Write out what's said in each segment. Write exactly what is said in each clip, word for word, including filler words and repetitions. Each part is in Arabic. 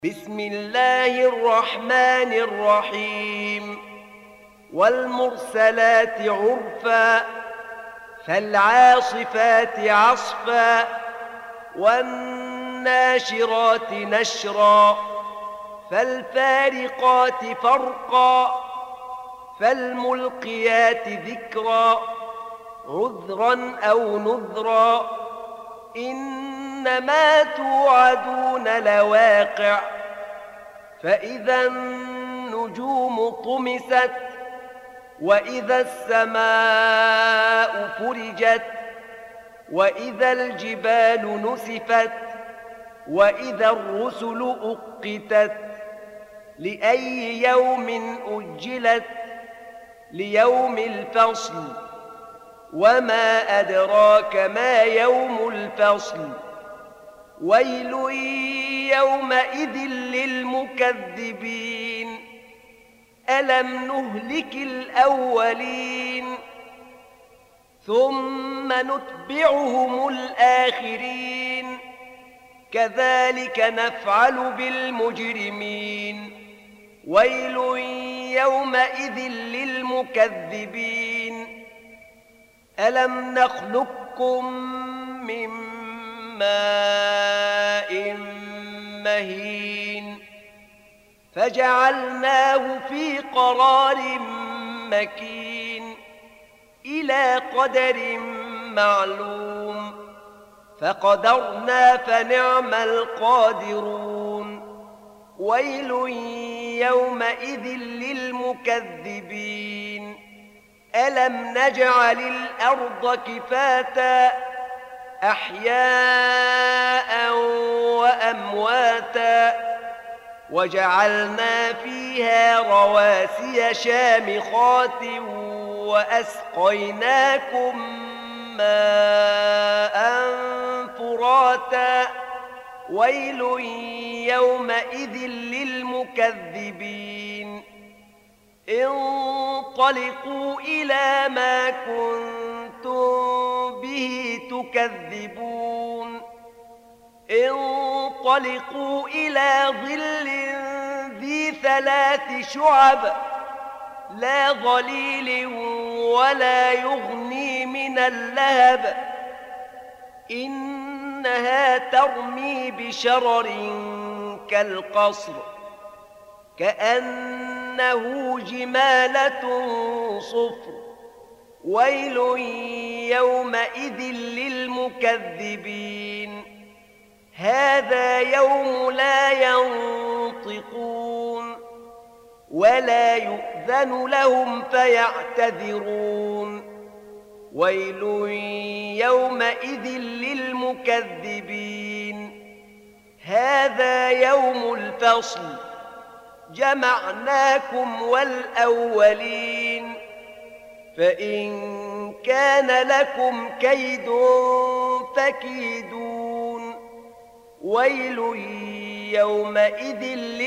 بسم الله الرحمن الرحيم والمرسلات عرفا فالعاصفات عصفا والناشرات نشرا فالفارقات فرقا فالملقيات ذكرا عذرا أو نذرا إنما توعدون لواقع فإذا النجوم طمست وإذا السماء فرجت وإذا الجبال نسفت وإذا الرسل أقتت لأي يوم أجلت ليوم الفصل وما أدراك ما يوم الفصل ويل يومئذ للمكذبين ألم نهلك الأولين ثم نتبعهم الآخرين كذلك نفعل بالمجرمين ويل يومئذ للمكذبين ألم نخلقكم من ماء مهين فجعلناه في قرار مكين إلى قدر معلوم فقدرنا فنعم القادرون ويل يومئذ للمكذبين ألم نجعل الأرض كفاتا أحياء وأمواتا وجعلنا فيها رواسي شامخات وأسقيناكم ماء فراتا ويل يومئذ للمكذبين انطلقوا إلى ما كنتم به تكذبون انطلقوا إلى ظل ذي ثلاث شعب لا ظليل ولا يغني من اللهب إنها ترمي بشرر كالقصر كأنه جمالة صفر ويل يومئذ للمكذبين هذا يوم لا ينطقون ولا يؤذن لهم فيعتذرون ويل يومئذ للمكذبين هذا يوم الفصل جمعناكم والأولين فإن كان لكم كيد فكيدون ويل يومئذ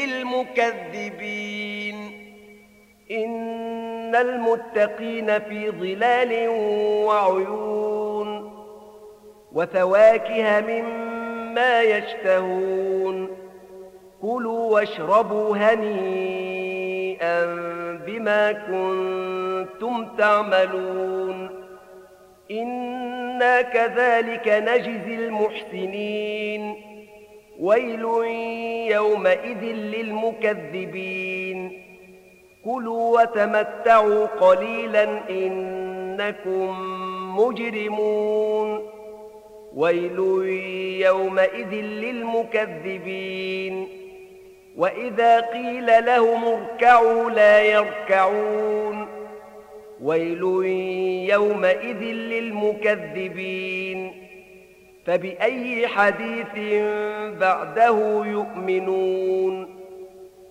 للمكذبين إن المتقين في ظلال وعيون وفواكه مما يشتهون كلوا واشربوا هنيئا بما كنتم تعملون إنا كذلك نجزي المحسنين ويل يومئذ للمكذبين كلوا وتمتعوا قليلا إنكم مجرمون ويل يومئذ للمكذبين وإذا قيل لهم اركعوا لا يركعون ويل يومئذ للمكذبين فبأي حديث بعده يؤمنون